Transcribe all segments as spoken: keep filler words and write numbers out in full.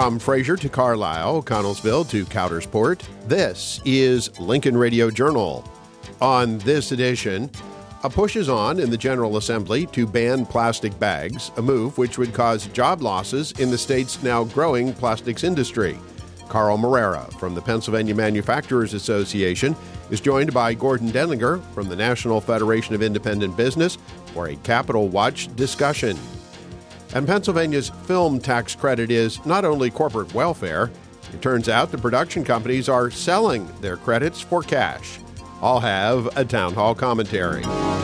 From Fraser to Carlisle, Connellsville to Coudersport, this is Lincoln Radio Journal. On this edition, a push is on in the General Assembly to ban plastic bags, a move which would cause job losses in the state's now growing plastics industry. Carl Marrera from the Pennsylvania Manufacturers Association is joined by Gordon Denlinger from the National Federation of Independent Business for a Capital Watch discussion. And Pennsylvania's film tax credit is not only corporate welfare, it turns out the production companies are selling their credits for cash. I'll have a town hall commentary.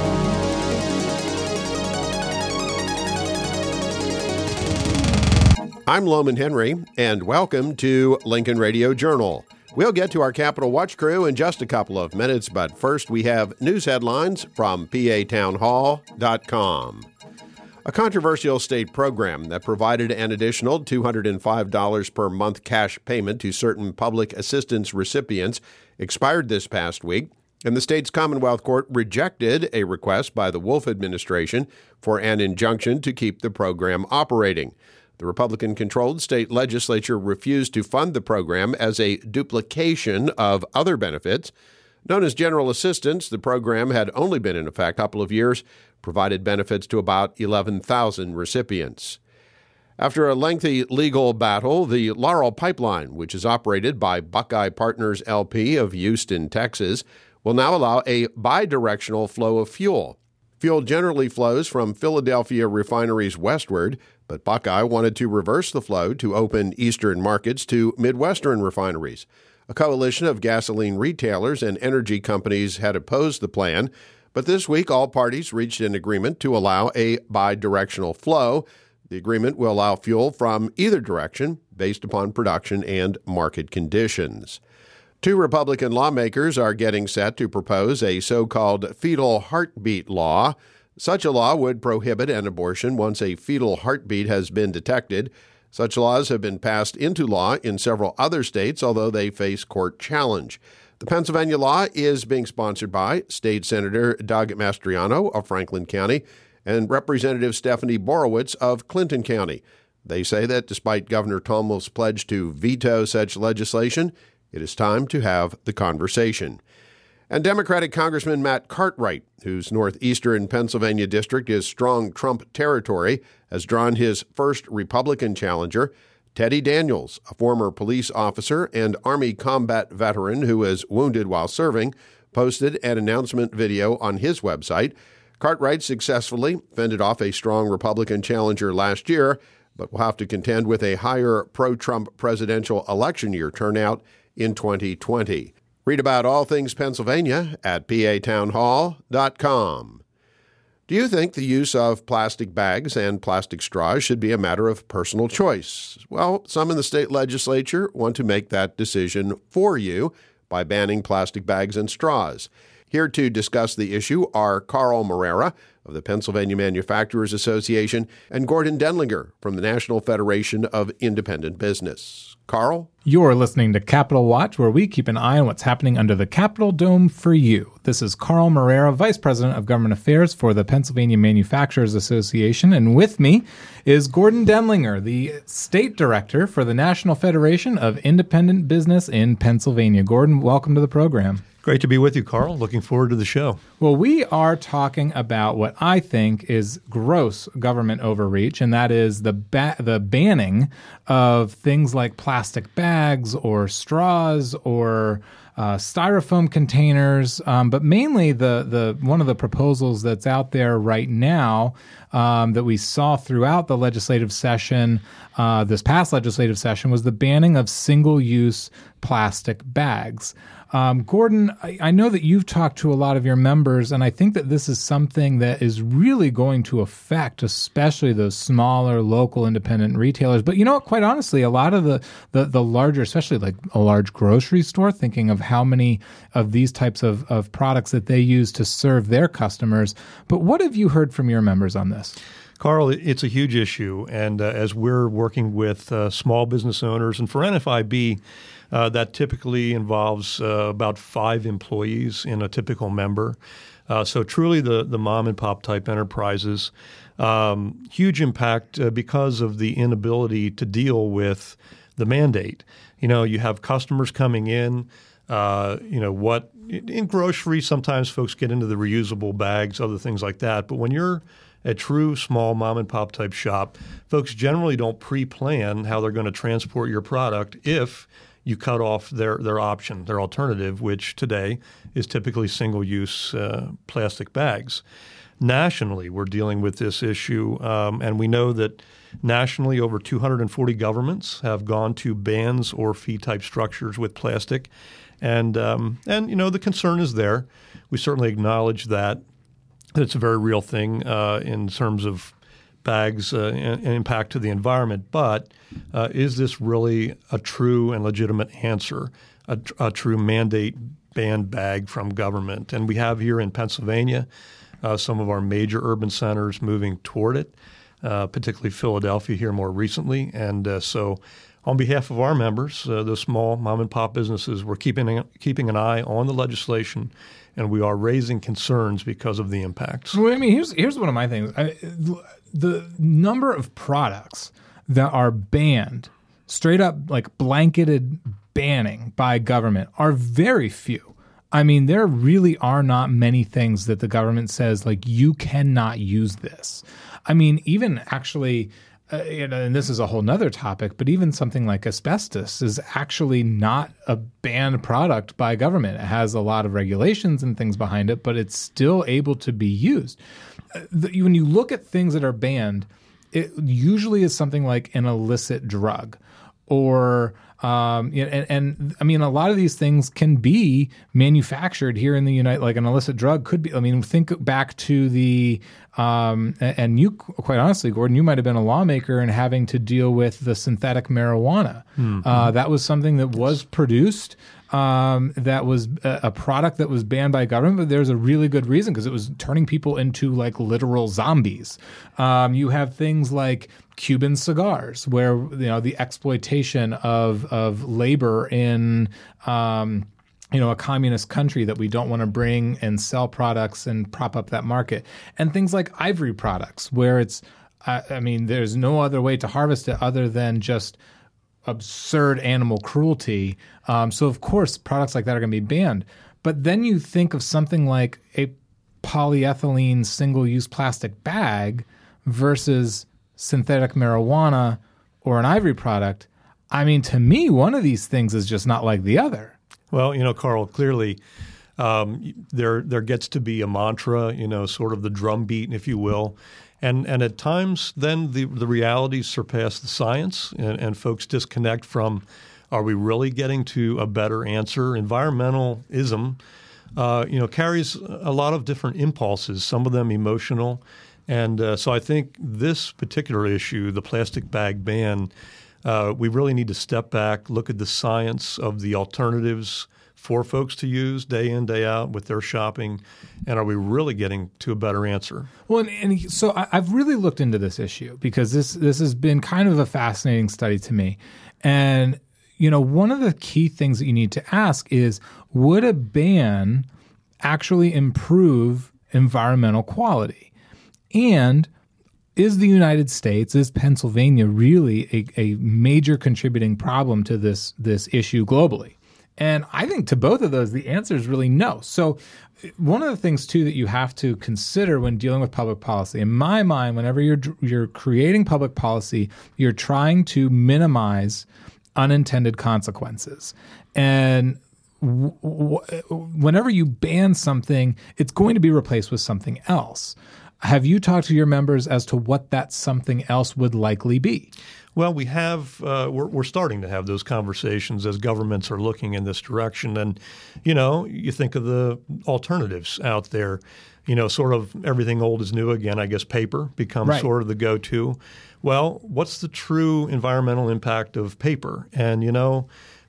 I'm Loman Henry, and welcome to Lincoln Radio Journal. We'll get to our Capital Watch crew in just a couple of minutes, but first we have news headlines from P A town hall dot com. A controversial state program that provided an additional two hundred five dollars per month cash payment to certain public assistance recipients expired this past week, and the state's Commonwealth Court rejected a request by the Wolf administration for an injunction to keep the program operating. The Republican-controlled state legislature refused to fund the program as a duplication of other benefits. Known as General Assistance, the program had only been in effect a couple of years, provided benefits to about eleven thousand recipients. After a lengthy legal battle, the Laurel Pipeline, which is operated by Buckeye Partners L P of Houston, Texas, will now allow a bidirectional flow of fuel. Fuel generally flows from Philadelphia refineries westward, but Buckeye wanted to reverse the flow to open eastern markets to Midwestern refineries. A coalition of gasoline retailers and energy companies had opposed the plan, but this week all parties reached an agreement to allow a bidirectional flow. The agreement will allow fuel from either direction based upon production and market conditions. Two Republican lawmakers are getting set to propose a so-called fetal heartbeat law. Such a law would prohibit an abortion once a fetal heartbeat has been detected. Such laws have been passed into law in several other states, although they face court challenge. The Pennsylvania law is being sponsored by State Senator Doug Mastriano of Franklin County and Representative Stephanie Borowitz of Clinton County. They say that despite Governor Tommel's pledge to veto such legislation, it is time to have the conversation. And Democratic Congressman Matt Cartwright, whose northeastern Pennsylvania district is strong Trump territory, has drawn his first Republican challenger. Teddy Daniels, a former police officer and Army combat veteran who was wounded while serving, posted an announcement video on his website. Cartwright successfully fended off a strong Republican challenger last year, but will have to contend with a higher pro-Trump presidential election year turnout in twenty twenty. Read about all things Pennsylvania at P A town hall dot com. Do you think the use of plastic bags and plastic straws should be a matter of personal choice? Well, some in the state legislature want to make that decision for you by banning plastic bags and straws. Here to discuss the issue are Carl Marrera of the Pennsylvania Manufacturers Association and Gordon Denlinger from the National Federation of Independent Business. Carl? You're listening to Capital Watch, where we keep an eye on what's happening under the Capitol Dome for you. This is Carl Marrera, Vice President of Government Affairs for the Pennsylvania Manufacturers Association, and with me is Gordon Denlinger, the State Director for the National Federation of Independent Business in Pennsylvania. Gordon, welcome to the program. Great to be with you, Carl. Looking forward to the show. Well, we are talking about what I think is gross government overreach, and that is the ba- the banning of things like plastic bags or straws or uh, styrofoam containers. Um, but mainly, the the one of the proposals that's out there right now um, that we saw throughout the legislative session, uh, this past legislative session, was the banning of single-use plastic bags. Um, Gordon, I, I know that you've talked to a lot of your members, and I think that this is something that is really going to affect especially those smaller, local, independent retailers. But you know what, quite honestly, a lot of the, the, the larger, especially like a large grocery store, thinking of how many of these types of, of products that they use to serve their customers. But what have you heard from your members on this? Carl, it's a huge issue, and uh, as we're working with uh, small business owners, and for N F I B, uh, that typically involves uh, about five employees in a typical member. Uh, so truly the, the mom and pop type enterprises, um, huge impact uh, because of the inability to deal with the mandate. You know, you have customers coming in. Uh, you know what? In grocery, sometimes folks get into the reusable bags, other things like that. But when you're a true small mom and pop type shop, folks generally don't pre-plan how they're going to transport your product if you cut off their, their option, their alternative, which today is typically single-use uh, plastic bags. Nationally, we're dealing with this issue, um, and we know that nationally over two hundred forty governments have gone to bans or fee-type structures with plastic. And, um, and you know, the concern is there. We certainly acknowledge that. It's a very real thing uh, in terms of bags uh, and, and impact to the environment. But uh, is this really a true and legitimate answer, a, a true mandate banned bag from government? And we have here in Pennsylvania uh, some of our major urban centers moving toward it, uh, particularly Philadelphia here more recently. And uh, so on behalf of our members, uh, the small mom and pop businesses, we're keeping, keeping an eye on the legislation, and we are raising concerns because of the impacts. Well, I mean, here's here's one of my things. I, the number of products that are banned, straight up like blanketed banning by government, are very few. I mean, there really are not many things that the government says, like, you cannot use this. I mean, even actually, uh, you know, and this is a whole nother topic, but even something like asbestos is actually not a banned product by government. It has a lot of regulations and things behind it, but it's still able to be used. Uh, the, when you look at things that are banned, it usually is something like an illicit drug or Um, and, and I mean, a lot of these things can be manufactured here in the United, like an illicit drug could be. I mean, think back to the, um, and you, quite honestly, Gordon, you might have been a lawmaker and having to deal with the synthetic marijuana. Mm-hmm. Uh, that was something that was produced. Um, that was a, a product that was banned by government, but there's a really good reason because it was turning people into like literal zombies. Um, you have things like Cuban cigars, where you know the exploitation of of labor in um, you know a communist country that we don't want to bring and sell products and prop up that market, and things like ivory products, where it's uh, I mean there's no other way to harvest it other than just absurd animal cruelty. Um, so of course products like that are going to be banned. But then you think of something like a polyethylene single-use plastic bag versus synthetic marijuana or an ivory product. I mean, to me, one of these things is just not like the other. Well, you know, Carl, clearly um, there there gets to be a mantra, you know, sort of the drumbeat, if you will. And and at times then the, the realities surpass the science and, and folks disconnect from, are we really getting to a better answer? Environmentalism, uh, you know, carries a lot of different impulses, some of them emotional. And uh, so I think this particular issue, the plastic bag ban, uh, we really need to step back, look at the science of the alternatives for folks to use day in, day out with their shopping, and are we really getting to a better answer? Well, and, and so I, I've really looked into this issue because this this has been kind of a fascinating study to me. And, you know, one of the key things that you need to ask is, would a ban actually improve environmental quality? And is the United States, is Pennsylvania really a, a major contributing problem to this this issue globally? And I think to both of those, the answer is really no. So one of the things, too, that you have to consider when dealing with public policy, in my mind, whenever you're you're creating public policy, you're trying to minimize unintended consequences. And w- w- whenever you ban something, it's going to be replaced with something else. Have you talked to your members as to what that something else would likely be? Well, we have uh, we're, we're starting to have those conversations as governments are looking in this direction. And, you know, you think of the alternatives out there, you know, sort of everything old is new again. I guess paper becomes right. sort of the go-to. Well, what's the true environmental impact of paper? And, you know,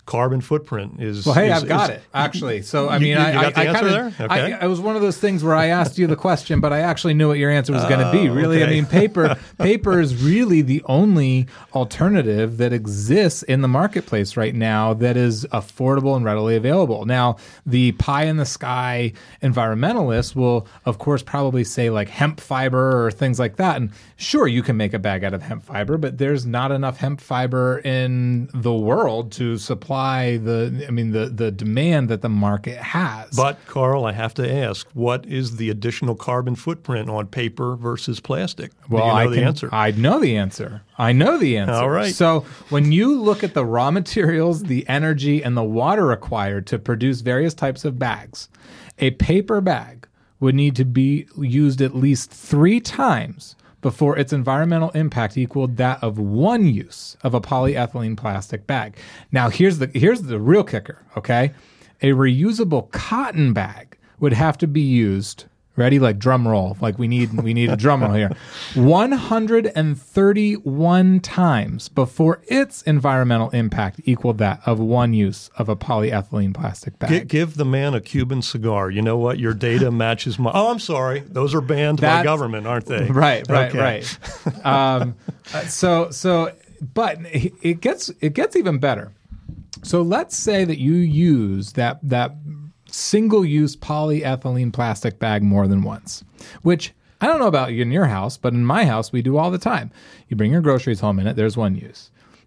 carbon footprint is. Well, hey, is, I've got is, it actually. So I you, mean, you, I, you got I, the I answer kinda, there. Okay. I, it was one of those things where I asked you the question, but I actually knew what your answer was going to be. Oh, Really, okay. I mean, paper paper is really the only alternative that exists in the marketplace right now that is affordable and readily available. Now, the pie in the sky environmentalists will, of course, probably say like hemp fiber or things like that. And sure, you can make a bag out of hemp fiber, but there's not enough hemp fiber in the world to supply the, I mean, the, the demand that the market has. But, Carl, I have to ask, what is the additional carbon footprint on paper versus plastic? Well, Do you know I the can, answer? I know the answer. I know the answer. All right. So when you look at the raw materials, the energy, and the water required to produce various types of bags, a paper bag would need to be used at least three times before its environmental impact equaled that of one use of a polyethylene plastic bag. Now, here's the here's the real kicker, okay? A reusable cotton bag would have to be used, ready, like drum roll, like we need we need a drum roll here, one hundred thirty-one times before its environmental impact equaled that of one use of a polyethylene plastic bag. G- give the man a Cuban cigar. You know what? Your data matches my. Oh, I'm sorry. Those are banned That's, by government, aren't they? Right, right, Okay. right. um, uh, so, so, but it gets it gets even better. So let's say that you use that that single-use polyethylene plastic bag more than once, which I don't know about you in your house, but in my house we do all the time. You bring your groceries home in it. There's one use.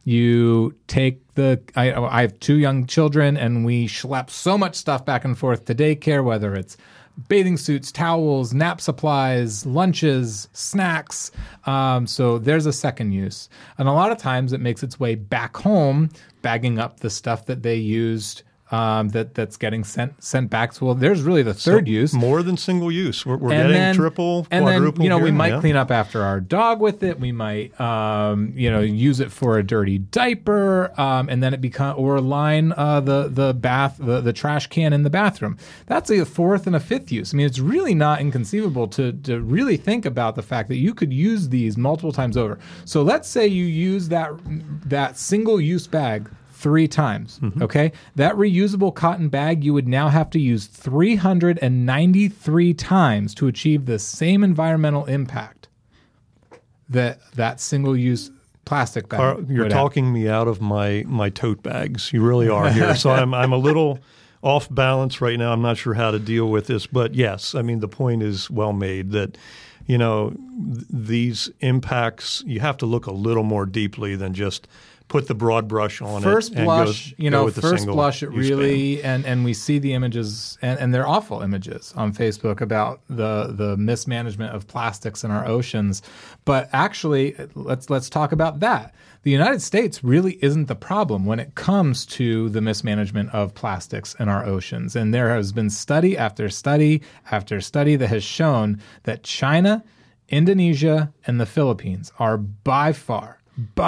You take the, I, I have two young children, and we schlep so much stuff back and forth to daycare, whether it's bathing suits, towels, nap supplies, lunches, snacks. Um, so there's a second use. And a lot of times it makes its way back home, bagging up the stuff that they used um, that that's getting sent sent back. So, well, there's really the third So use. More than single use. We're, we're And getting then- triple, and then, quadruple you know, we here. might Yeah. clean up after our dog with it. We might, um, you know, use it for a dirty diaper, um, and then it become or line uh, the the bath the, the trash can in the bathroom. That's a fourth and a fifth use. I mean, it's really not inconceivable to to really think about the fact that you could use these multiple times over. So let's say you use that that single use bag three times, Mm-hmm. okay? That reusable cotton bag you would now have to use three hundred ninety-three times to achieve the same environmental impact that that single-use plastic bag Carl, you're would have. talking me out of my, my tote bags. You really are here. So I'm I'm a little off balance right now. I'm not sure how to deal with this. But yes, I mean, the point is well made that, you know, th- these impacts, you have to look a little more deeply than just put the broad brush on First it. and blush, go, you go know, with the first single blush, it use really, ban. and, and we see the images, and, and they're awful images on Facebook about the the mismanagement of plastics in our oceans. But actually, let's let's talk about that. The United States really isn't the problem when it comes to the mismanagement of plastics in our oceans. And there has been study after study after study that has shown that China, Indonesia, and the Philippines are by far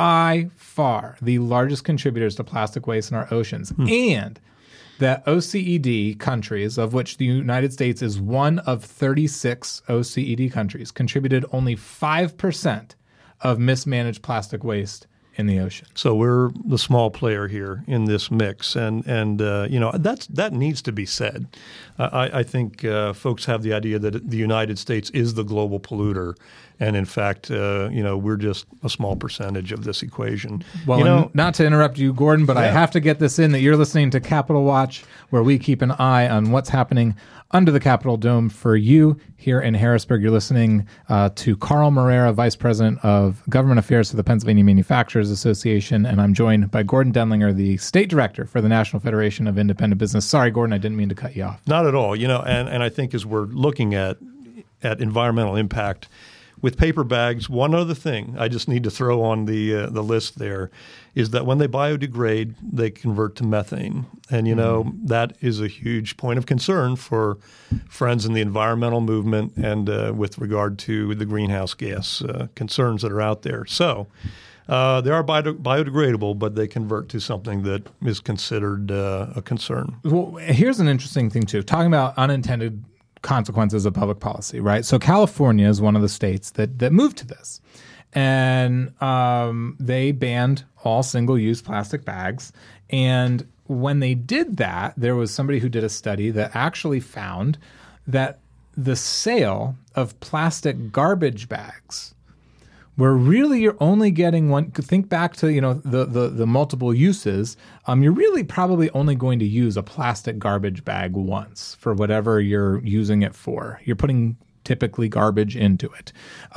by far the largest contributors to plastic waste in our oceans. Hmm. And that O C E D countries, of which the United States is one of thirty-six O C E D countries, contributed only five percent of mismanaged plastic waste in the ocean. So we're the small player here in this mix, and and uh, you know that's that needs to be said. I, I think uh, folks have the idea that the United States is the global polluter, and in fact, uh, you know, we're just a small percentage of this equation. Well, you know, and not to interrupt you, Gordon, but I Yeah. have to get this in that you're listening to Capitol Watch, where we keep an eye on what's happening under the Capitol Dome for you here in Harrisburg. You're listening uh, to Carl Moreira, Vice President of Government Affairs for the Pennsylvania Manufacturers Association, and I'm joined by Gordon Denlinger, the State Director for the National Federation of Independent Business. Sorry, Gordon, I didn't mean to cut you off. Not at all. You know, and, and I think as we're looking at at environmental impact with paper bags, one other thing I just need to throw on the uh, the list there is that when they biodegrade, they convert to methane, and you know mm-hmm. that is a huge point of concern for friends in the environmental movement and uh, with regard to the greenhouse gas uh, concerns that are out there. So. Uh, they are bio- biodegradable, but they convert to something that is considered uh, a concern. Well, here's an interesting thing, too. Talking about unintended consequences of public policy, right? So California is one of the states that, that moved to this. And um, they banned all single-use plastic bags. And when they did that, there was somebody who did a study that actually found that the sale of plastic garbage bags, where really you're only getting one, think back to, you know, the, the, the multiple uses, um, you're really probably only going to use a plastic garbage bag once for whatever you're using it for. You're putting typically garbage into it.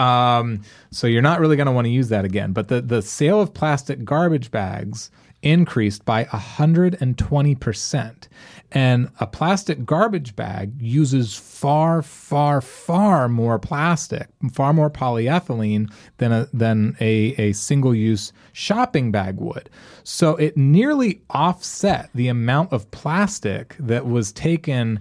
Um, so you're not really going to want to use that again. But the, the sale of plastic garbage bags increased by one hundred twenty percent. And a plastic garbage bag uses far, far, far more plastic, far more polyethylene than a, than a, a single-use shopping bag would. So it nearly offset the amount of plastic that was taken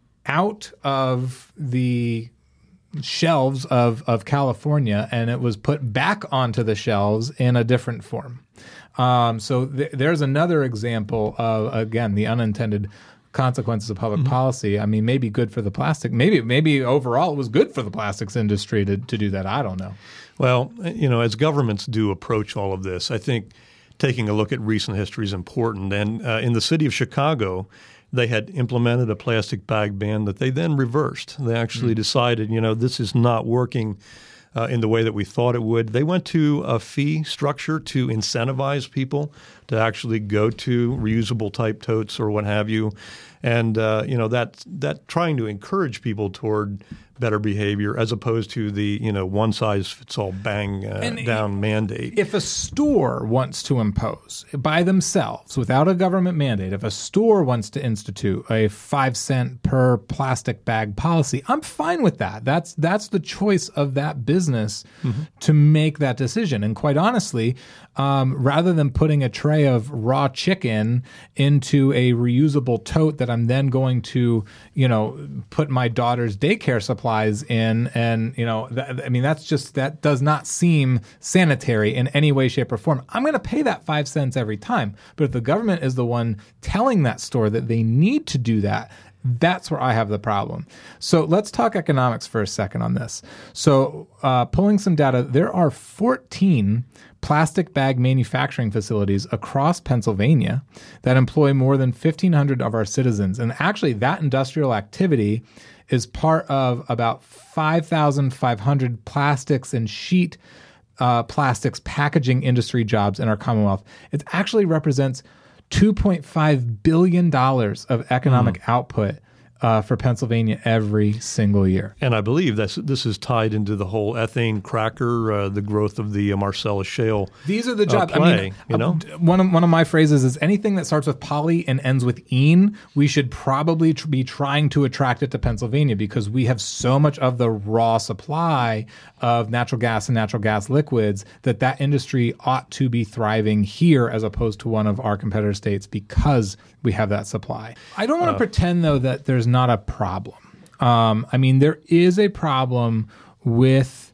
out of the shelves of, of California, and it was put back onto the shelves in a different form. Um, so th- there's another example of, again, the unintended consequences of public mm-hmm. policy. I mean, maybe good for the plastic. Maybe maybe overall it was good for the plastics industry to, to do that. I don't know. Well, you know, as governments do approach all of this, I think taking a look at recent history is important. And uh, in the city of Chicago, they had implemented a plastic bag ban that they then reversed. They actually mm-hmm. decided, you know, this is not working uh, in the way that we thought it would. They went to a fee structure to incentivize people to actually go to reusable type totes or what have you. And, uh, you know, that that trying to encourage people toward better behavior as opposed to the, you know, one-size-fits-all bang uh, down mandate. If a store wants to impose by themselves without a government mandate, if a store wants to institute a five cent per plastic bag policy, I'm fine with that. That's that's the choice of that business mm-hmm. to make that decision. And quite honestly, um, rather than putting a tray of raw chicken into a reusable tote that I'm then going to, you know, put my daughter's daycare supplies in, and, you know, th- I mean, that's just, that does not seem sanitary in any way, shape, or form. I'm going to pay that five cents every time. But if the government is the one telling that store that they need to do that, that's where I have the problem. So let's talk economics for a second on this. So uh, pulling some data, there are fourteen plastic bag manufacturing facilities across Pennsylvania that employ more than fifteen hundred of our citizens. And actually, that industrial activity is part of about five thousand five hundred plastics and sheet uh, plastics packaging industry jobs in our Commonwealth. It actually represents two point five billion dollars of economic mm. output uh, for Pennsylvania every single year. And I believe that's, this is tied into the whole ethane cracker, uh, the growth of the uh, Marcellus Shale. These are the jobs. Uh, play, I mean, you know? uh, one of one of my phrases is anything that starts with poly and ends with "ene," we should probably tr- be trying to attract it to Pennsylvania because we have so much of the raw supply of natural gas and natural gas liquids that that industry ought to be thriving here as opposed to one of our competitor states because we have that supply. I don't want to uh, pretend, though, that there's not a problem. Um, I mean, there is a problem with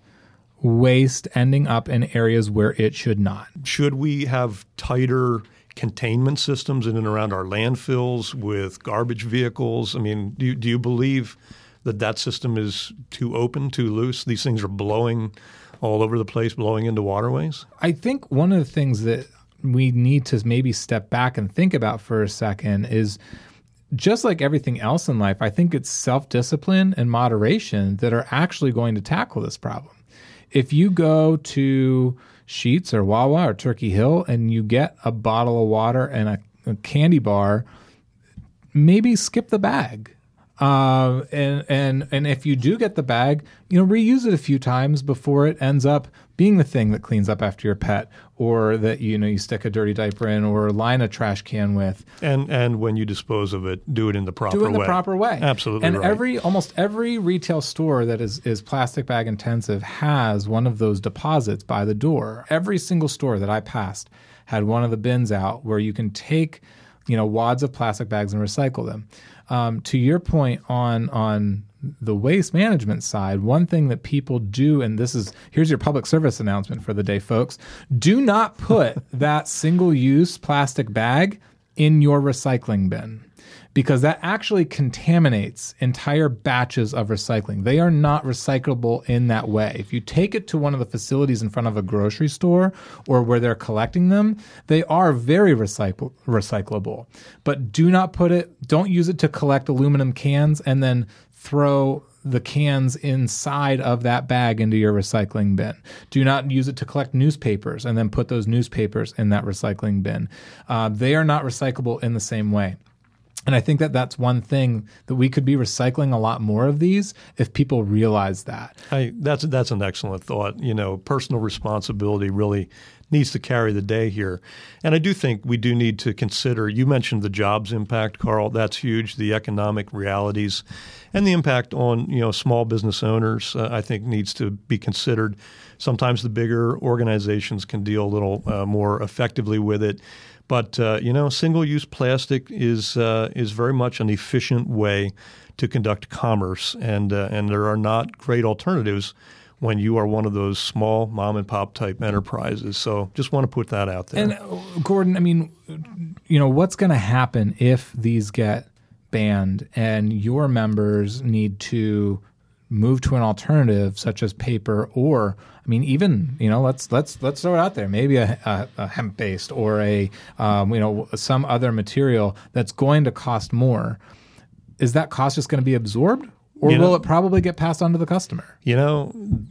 waste ending up in areas where it should not. Should we have tighter containment systems in and around our landfills with garbage vehicles? I mean, do you, do you believe that that system is too open, too loose? These things are blowing all over the place, blowing into waterways? I think one of the things that we need to maybe step back and think about for a second is just like everything else in life, I think it's self-discipline and moderation that are actually going to tackle this problem. If you go to Sheetz or Wawa or Turkey Hill and you get a bottle of water and a, a candy bar, maybe skip the bag. Uh, and, and, and if you do get the bag, you know, reuse it a few times before it ends up being the thing that cleans up after your pet, or that, you know, you stick a dirty diaper in or line a trash can with. And and when you dispose of it, do it in the proper way. Do it in the way. proper way. Absolutely and right. every almost every retail store that is, is plastic bag intensive has one of those deposits by the door. Every single store that I passed had one of the bins out where you can take, you know, wads of plastic bags and recycle them. Um, to your point on on the waste management side, one thing that people do, and this is, here's your public service announcement for the day, folks. Do not put that single-use plastic bag in your recycling bin, because that actually contaminates entire batches of recycling. They are not recyclable in that way. If you take it to one of the facilities in front of a grocery store or where they're collecting them, they are very recycle- recyclable. But do not put it, don't use it to collect aluminum cans and then throw the cans inside of that bag into your recycling bin. Do not use it to collect newspapers and then put those newspapers in that recycling bin. Uh, they are not recyclable in the same way. And I think that that's one thing that we could be recycling a lot more of these if people realize that. I, that's that's an excellent thought. You know, personal responsibility really needs to carry the day here. And I do think we do need to consider, you mentioned the jobs impact, Carl. That's huge, the economic realities. And the impact on, you know, small business owners, uh, I think, needs to be considered. Sometimes the bigger organizations can deal a little uh, more effectively with it. But, uh, you know, single-use plastic is uh, is very much an efficient way to conduct commerce, and uh, and there are not great alternatives when you are one of those small mom-and-pop type enterprises. So just want to put that out there. And, uh, Gordon, I mean, you know, what's going to happen if these get banned and your members need to move to an alternative such as paper, or I mean, even, you know, let's let's let's throw it out there, maybe a, a, a hemp-based or a um, you know, some other material that's going to cost more. Is that cost just going to be absorbed, or you know, will it probably get passed on to the customer? You know,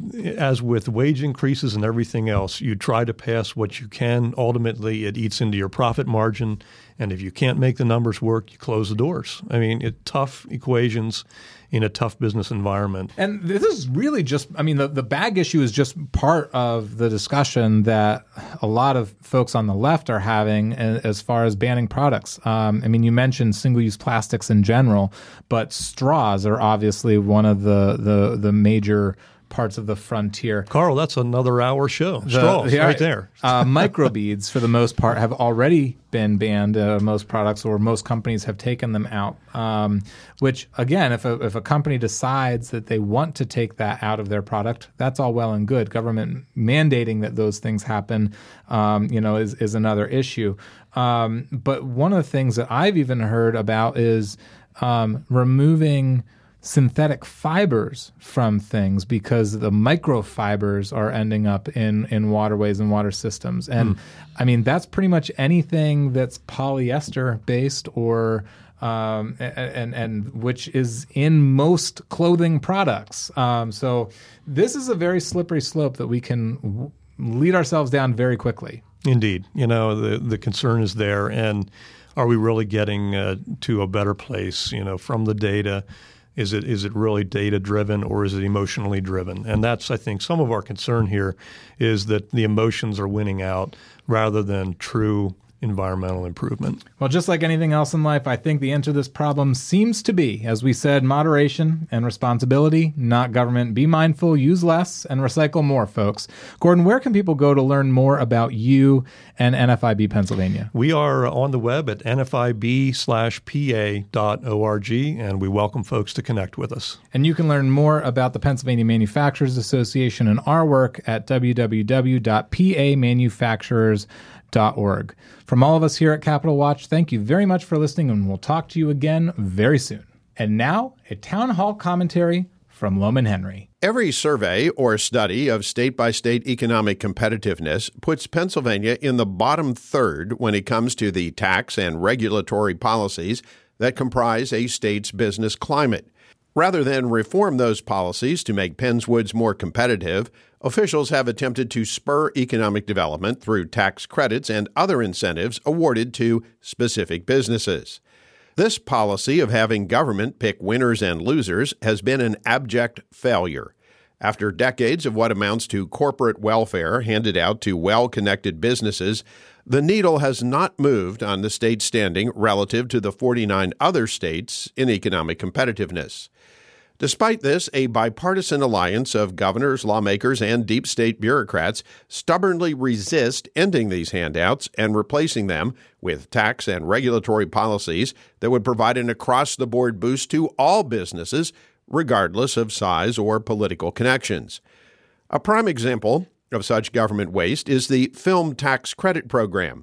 as with wage increases and everything else, you try to pass what you can. Ultimately, it eats into your profit margin. And if you can't make the numbers work, you close the doors. I mean, it, tough equations in a tough business environment. And this is really just, I mean, the, the bag issue is just part of the discussion that a lot of folks on the left are having as far as banning products. Um, I mean, you mentioned single-use plastics in general, but straws are obviously one of the the, the major parts of the frontier. Carl, that's another hour show. The, Straws, yeah, right there. uh, microbeads, for the most part, have already been banned. Uh, most products or most companies have taken them out. Um, which, again, if a, if a company decides that they want to take that out of their product, that's all well and good. Government mandating that those things happen, um, you know, is is another issue. Um, but one of the things that I've even heard about is um, removing synthetic fibers from things, because the microfibers are ending up in, in waterways and water systems. And mm. I mean, that's pretty much anything that's polyester based or um, and, and and which is in most clothing products. Um, so this is a very slippery slope that we can w- lead ourselves down very quickly. Indeed. You know, the, the concern is there. And are we really getting uh, to a better place, you know, from the data? Is it is it really data-driven, or is it emotionally driven? And that's, I think, some of our concern here is that the emotions are winning out rather than true environmental improvement. Well, just like anything else in life, I think the answer to this problem seems to be, as we said, moderation and responsibility, not government. Be mindful, use less, and recycle more, folks. Gordon, where can people go to learn more about you and N F I B Pennsylvania? We are on the web at N F I B slash P A dot org, and we welcome folks to connect with us. And you can learn more about the Pennsylvania Manufacturers Association and our work at w w w dot p a manufacturers dot org. From all of us here at Capital Watch, thank you very much for listening, and we'll talk to you again very soon. And now, a town hall commentary from Lohman Henry. Every survey or study of state-by-state economic competitiveness puts Pennsylvania in the bottom third when it comes to the tax and regulatory policies that comprise a state's business climate. Rather than reform those policies to make Penns Woods more competitive, officials have attempted to spur economic development through tax credits and other incentives awarded to specific businesses. This policy of having government pick winners and losers has been an abject failure. After decades of what amounts to corporate welfare handed out to well-connected businesses, the needle has not moved on the state's standing relative to the forty-nine other states in economic competitiveness. Despite this, a bipartisan alliance of governors, lawmakers, and deep state bureaucrats stubbornly resist ending these handouts and replacing them with tax and regulatory policies that would provide an across-the-board boost to all businesses, regardless of size or political connections. A prime example of such government waste is the Film Tax Credit Program.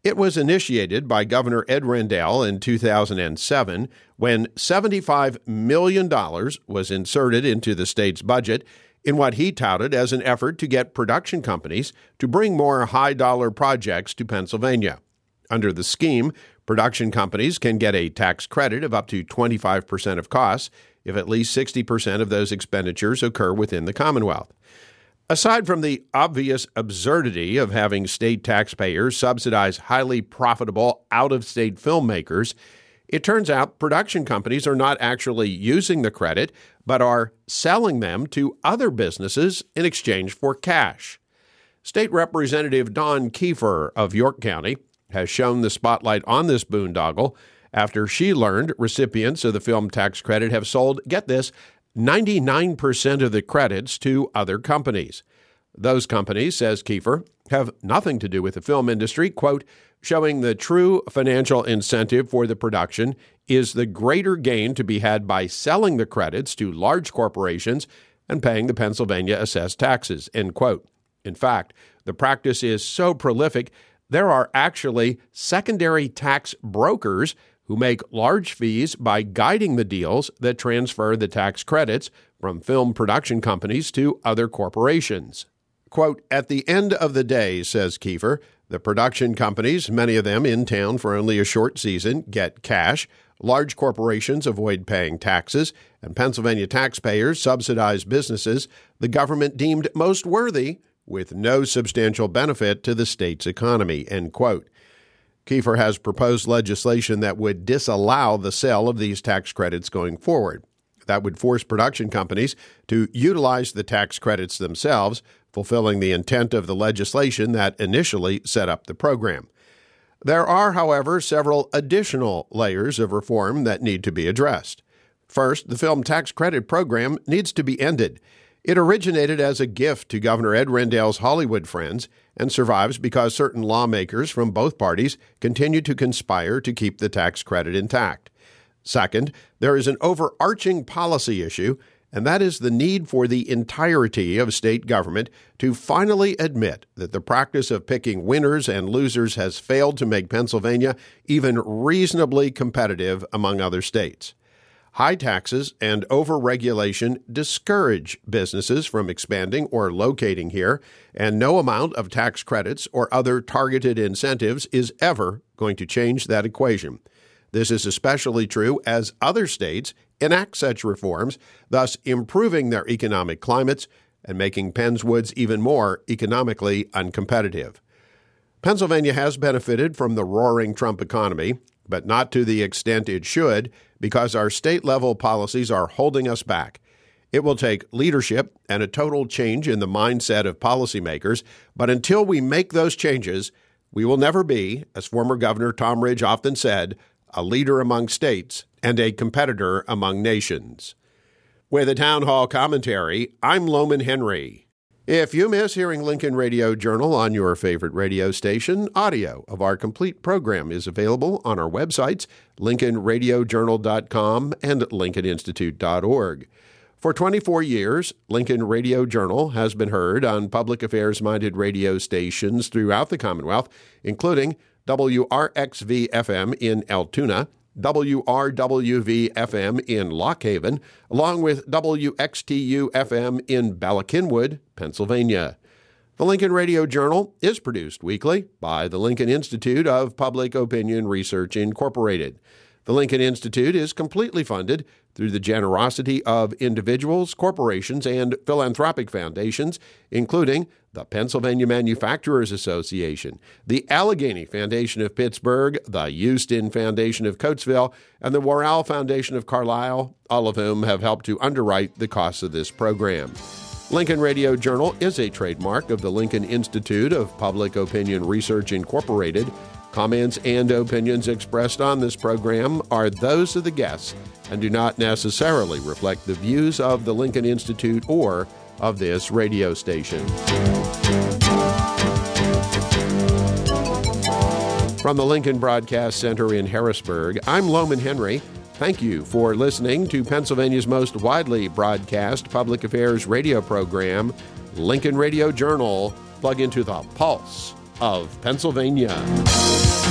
It was initiated by Governor Ed Rendell in two thousand seven when seventy-five million dollars was inserted into the state's budget in what he touted as an effort to get production companies to bring more high-dollar projects to Pennsylvania. Under the scheme, production companies can get a tax credit of up to twenty-five percent of costs if at least sixty percent of those expenditures occur within the Commonwealth. Aside from the obvious absurdity of having state taxpayers subsidize highly profitable out-of-state filmmakers, it turns out production companies are not actually using the credit, but are selling them to other businesses in exchange for cash. State Representative Dawn Keefer of York County has shown the spotlight on this boondoggle after she learned recipients of the film tax credit have sold, get this, ninety-nine percent of the credits to other companies. Those companies, says Keefer, have nothing to do with the film industry, quote, showing the true financial incentive for the production is the greater gain to be had by selling the credits to large corporations and paying the Pennsylvania assessed taxes, end quote. In fact, the practice is so prolific, there are actually secondary tax brokers who make large fees by guiding the deals that transfer the tax credits from film production companies to other corporations. Quote, at the end of the day, says Keefer, the production companies, many of them in town for only a short season, get cash, large corporations avoid paying taxes, and Pennsylvania taxpayers subsidize businesses the government deemed most worthy with no substantial benefit to the state's economy, end quote. Keefer has proposed legislation that would disallow the sale of these tax credits going forward. That would force production companies to utilize the tax credits themselves, fulfilling the intent of the legislation that initially set up the program. There are, however, several additional layers of reform that need to be addressed. First, the film tax credit program needs to be ended. It originated as a gift to Governor Ed Rendell's Hollywood friends and survives because certain lawmakers from both parties continue to conspire to keep the tax credit intact. Second, there is an overarching policy issue, and that is the need for the entirety of state government to finally admit that the practice of picking winners and losers has failed to make Pennsylvania even reasonably competitive among other states. High taxes and overregulation discourage businesses from expanding or locating here, and no amount of tax credits or other targeted incentives is ever going to change that equation. This is especially true as other states enact such reforms, thus improving their economic climates and making Penn's Woods even more economically uncompetitive. Pennsylvania has benefited from the roaring Trump economy, but not to the extent it should, because our state-level policies are holding us back. It will take leadership and a total change in the mindset of policymakers, but until we make those changes, we will never be, as former Governor Tom Ridge often said, a leader among states and a competitor among nations. With a town hall commentary, I'm Loman Henry. If you miss hearing Lincoln Radio Journal on your favorite radio station, audio of our complete program is available on our websites, lincoln radio journal dot com and lincoln institute dot org. For twenty-four years, Lincoln Radio Journal has been heard on public affairs-minded radio stations throughout the Commonwealth, including W R X V F M in Altoona, W R W V F M in Lock Haven, along with W X T U F M in Bala Cynwyd, Pennsylvania. The Lincoln Radio Journal is produced weekly by the Lincoln Institute of Public Opinion Research, Incorporated. The Lincoln Institute is completely funded through the generosity of individuals, corporations, and philanthropic foundations, including the Pennsylvania Manufacturers Association, the Allegheny Foundation of Pittsburgh, the Houston Foundation of Coatesville, and the Worrell Foundation of Carlisle, all of whom have helped to underwrite the costs of this program. Lincoln Radio Journal is a trademark of the Lincoln Institute of Public Opinion Research, Incorporated. Comments and opinions expressed on this program are those of the guests and do not necessarily reflect the views of the Lincoln Institute or of this radio station. From the Lincoln Broadcast Center in Harrisburg, I'm Loman Henry. Thank you for listening to Pennsylvania's most widely broadcast public affairs radio program, Lincoln Radio Journal. Plug into the pulse of Pennsylvania.